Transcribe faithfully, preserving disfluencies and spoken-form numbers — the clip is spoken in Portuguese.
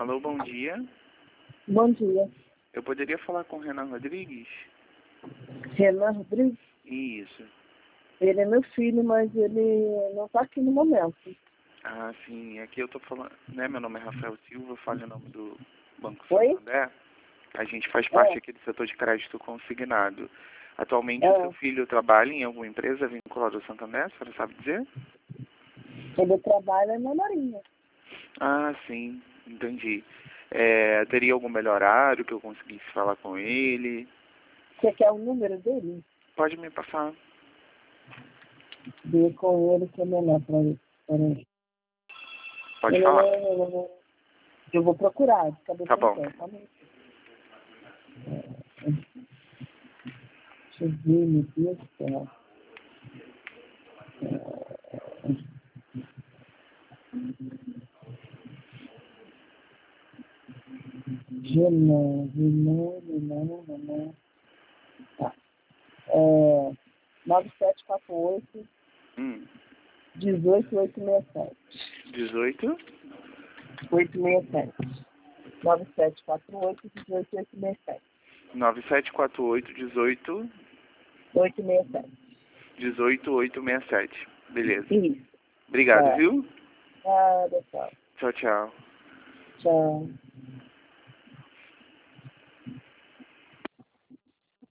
Alô, bom dia. Bom dia. Eu poderia falar com o Renan Rodrigues? Renan Rodrigues? Isso. Ele é meu filho, mas ele não está aqui no momento. Ah, sim. Aqui eu tô falando, né? Meu nome é Rafael Silva, falo em nome do Banco Oi? Santander. A gente faz parte É. aqui do setor de crédito consignado. Atualmente É. o seu filho trabalha em alguma empresa vinculada ao Santander, a senhora sabe dizer? Ele trabalha na Marinha. Ah, sim. Entendi. É, teria algum melhor horário que eu conseguisse falar com ele? Você quer o número dele? Pode me passar. Vê com ele que é melhor para ele. Peraí. Pode falar. Eu vou procurar, de cabeça Tá não bom. quero, tá bom? É, deixa eu ver, meu Deus do céu. Renan, Renan, Renan, Renan. Tá. É, nove sete quatro oito, Hum. um oito oito seis sete. dezoito? oito seis sete. nove sete quatro oito, um oito oito seis sete. nove sete quatro oito, dezoito, oito seis sete. dezoito, oito seis sete. Beleza. Isso. Obrigado, Tá. viu? Nada, tchau. Tchau, tchau. Tchau.